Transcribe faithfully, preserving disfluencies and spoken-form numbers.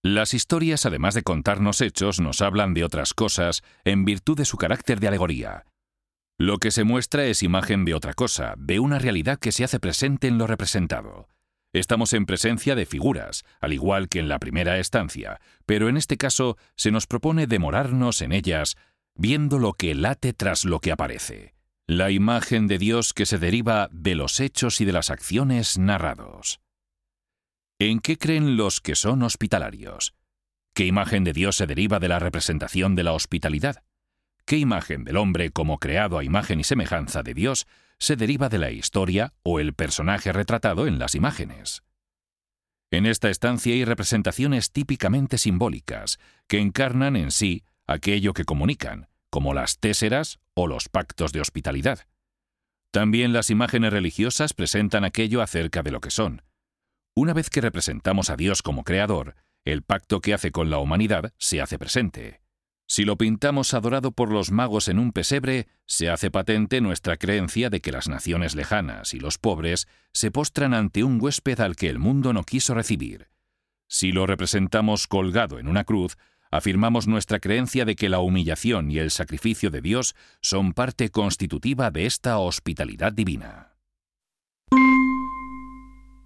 Las historias, además de contarnos hechos, nos hablan de otras cosas en virtud de su carácter de alegoría. Lo que se muestra es imagen de otra cosa, de una realidad que se hace presente en lo representado. Estamos en presencia de figuras, al igual que en la primera estancia, pero en este caso se nos propone demorarnos en ellas, viendo lo que late tras lo que aparece. La imagen de Dios que se deriva de los hechos y de las acciones narrados. ¿En qué creen los que son hospitalarios? ¿Qué imagen de Dios se deriva de la representación de la hospitalidad? ¿Qué imagen del hombre como creado a imagen y semejanza de Dios se deriva de la historia o el personaje retratado en las imágenes? En esta estancia hay representaciones típicamente simbólicas que encarnan en sí aquello que comunican, como las téseras o los pactos de hospitalidad. También las imágenes religiosas presentan aquello acerca de lo que son. Una vez que representamos a Dios como creador, el pacto que hace con la humanidad se hace presente. Si lo pintamos adorado por los magos en un pesebre, se hace patente nuestra creencia de que las naciones lejanas y los pobres se postran ante un huésped al que el mundo no quiso recibir. Si lo representamos colgado en una cruz, afirmamos nuestra creencia de que la humillación y el sacrificio de Dios son parte constitutiva de esta hospitalidad divina.